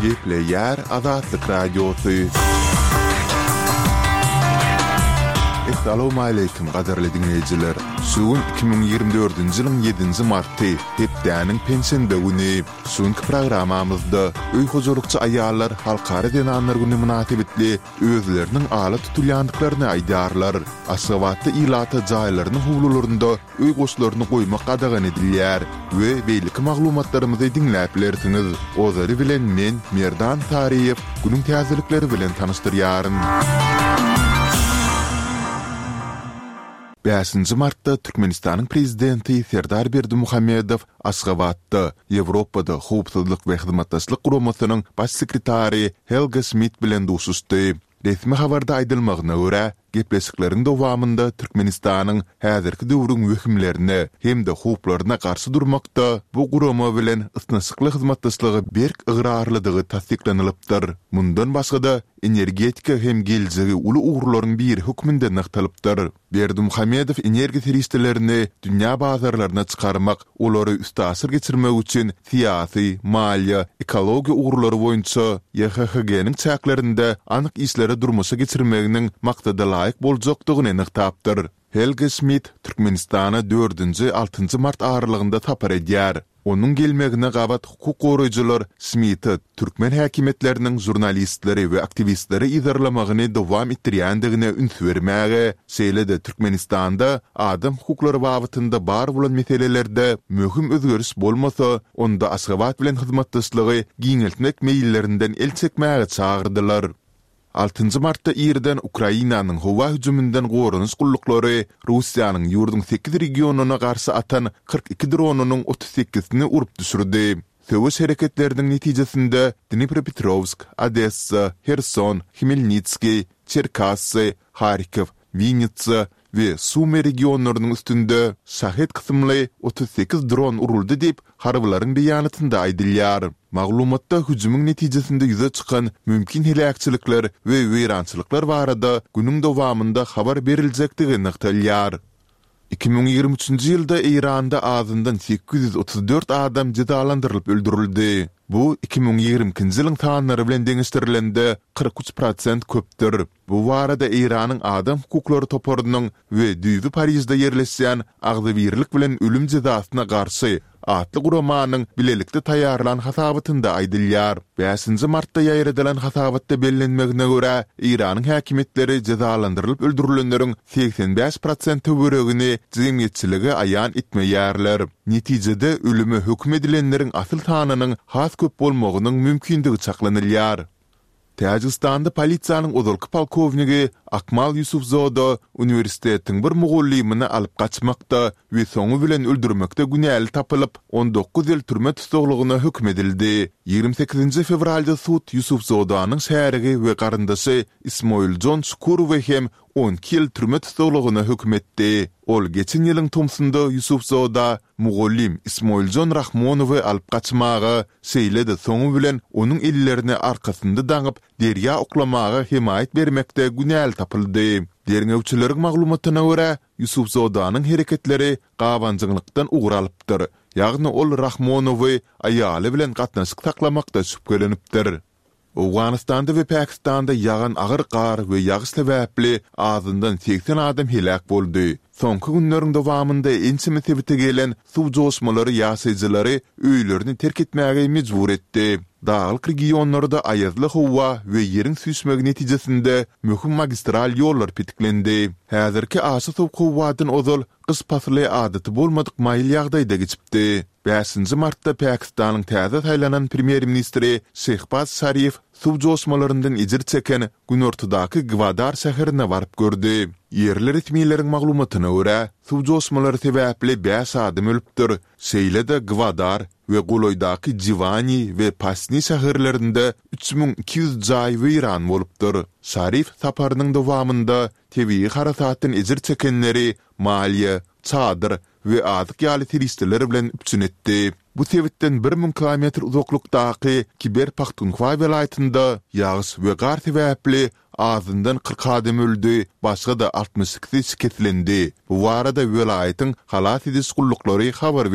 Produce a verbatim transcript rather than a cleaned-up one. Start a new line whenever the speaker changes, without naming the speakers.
Gepleyer Azatlık Radyosu. Assalamu alaykum qadarly dinleyijiler. Suun iki bin ýygrimi dördünji ýylyň ýedinji marty, hepdäniň pensiýende güni. Suunky programamyzda öý hojulukçy aýallar halkara denanlar güni münasibetli özleriniň ala tutulýandyklaryny aýdarlar. Aşgabatda ilata jaýlarynyň howlularynda öý goşlaryny goýmak qadağan edilýär we beýleki maglumatlarymyzy dinläp bilersiňiz. Ozary bilen men Merdan Tariýew günüň täzelikleri bilen tanystyryaryn. beşinji martda Türkmenistanyň prezidenti Serdar Berdimuhammedow Aşgabatda Ýewropada howpsuzlyk we hyzmatdaşlyk guramasynyň baş sekretary Helga Schmidt bilen duşuşdy. Resmi habarda aýdylmagyna görä, gepleşikleriň dowamında Türkmenistanyň häzirki döwrüň wekimlerini hemde howplaryna garşy durmakda bu gurama bilen ysnaşykly hyzmatdaşlygy berk ıgrarlydygy tasdiklanylypdyr. Mundan başga da energetika hem geljegi uly ugrularyň bir hükmünde naktalypdyr. Berdimuhammedow energi teristlerini dünýä bazarlaryna çykarmak, olary üstasyr geçirmek üçin siýasy, maliýa, ekologiýa ugrulary boýunça Y H H G'niň çäklerinde anyk işleri durmuşa geçirmeginiň maksady laýyk boljakdygyny anyktapdyr. Helga Schmidt Türkmenistana dördünji altynji mart aralygynda tapar edýär. Onun gelmegine gabat hukuk goraýjylar Schmidti Türkmen häkimetleriniň jurnalistleri we aktivistleri ýerlemagyny dowam etdirýändigine üns bermäge, şeýle-de Türkmenistanda adam hukuklary babatynda bar bolan meselelerde möhüm özgörüş bolmasa, onda Aşgabat bilen hyzmatdaşlygy giňeltmek meýillerinden el çekmäge çagyrdylar. altynji martda ýerden Ukrainanyň howa hüjümünden gorunys gullukları Russiýanyň ýurdun sekiz regionuna garşy atan kırk iki dronunyň otuz sekizini urup düşürdi. Söwüş hereketleriniň netijesinde Dnipropetrovsk, Odessa, Kherson, Khmelnytski, Cherkasy, Kharkiv, Vinnytsa we Sumy regionlarynyň üstünde şahit kysymly otuz sekiz dron uruldy diýip harbylaryň beýanatynda aýdylýar. Maglumatda hüjümüň netijesinde ýüze çykan mümkin helakçylyklar we weýrançylyklar barada günüň dowamında habar beriljektigi naktalýar. iki bin ýygrimi üçünji ýylda Iranda azyndan sekiz yüz otuz dört adam jedalandyrylyp öldürildi. Bu iki bin ýigrimkinji ýylyň sanlary bilen deňişdirilende kırk üç prosent köpdir. Bu barada Iranyň adam hukuklary toparynyň we düýbi Parisde ýerleşýän agzybirlik bilen ölüm jezasyna garşy atly guramanyň bilelikde taýýarlan hasabatynda aýdylýar. beşinji martda ýaýradylan hasabatda bellenmegine görä, Iranyň häkimetleri jezalandyrylyp öldürilenleriň seksen beş prosent töweregini jemgyýetçiligi aýan etmeýärler. Netijede ölüme hökm edilenleriň asyl sanynyň has köp bolmagynyň mümkindigi çaklanylýar. Täjikistanda polisiýanyň ozalky polkowniki Akmal Yusufzoda uniwersitetiň bir mugallymyny alyp gaçmakda we soňu bilen öldürmekde günäli tapylyp on dokuz ýyl türme tutuglygyna hökm edildi. ýygrimi sekizinji fevralda sud Yusufzodanyň şäherigi we garyndaşy Ismoiljon Şukurowy hem on iki ýyl türme tutuglygyna hökm etdi. Ol geçen ýylyň tumsynda Yusufzoda mugallim Ismoiljon Rahmonowy alyp gaçmagy, şeýle-de soňu bilen onuň ellerini arkasynda daňyp derýa oklamagy himayet bermekde günäli tapyldy. Derňewçileriň maglumatyna görä, Yusufzodanyň hereketleri gabanjyglykdan ugralypdyr. Ýagny ol Rahmonowy aýaly bilen gatnaşyk saklamakda şüphelenipdir. Awganistanda we Pakistanda ýagan agyr gar we ýagyş sebäpli azyndan seksen adam helak boldy. Soňky günleriň dowamında ençimi sebäpde gelen suw joşmalary ýaşaýjylary öýlerini terk etmäge mejbur etdi. Dağlık regionlarda aýazly howa we ýeriň süýsmegi netijesinde möhüm magistral ýollar pitiklendi. Häzirki aşy suw howadan ozal gys pasly adaty bolmadyk maýly ýagdaýda geçipdi. beşinji martda Pakistanyň täze taýlanan premier ministri Shehbaz Sharif suw joşmalaryndan ejir çeken gün ortadaky Gwadar şäherine barıp gördü. Yerli resmiýetleriň maglumatyna görä, suw joşmalary sebäpli beş adam ölüpdir. Şeýle-de Gwadar we Goloýdaky Jivani we Pasni şäherlerinde üç bin iki yüz jaý weýran bolupdyr. Şarif saparynyň dowamında tebii harasatyn ejir çekenleri maliýe, çadyr we adyk ýaly teristler bilen üpçün etdi. Bu sebäpden bir min kilometr uzaklykdaky Kiber Pakhtunkhwa welaýatynda ýagyş we gar sebäpli azyndan kırk adam öldü, başga da altmış sekiz şiketlendi. Bu arada welaýatyň halat edis gullukları habar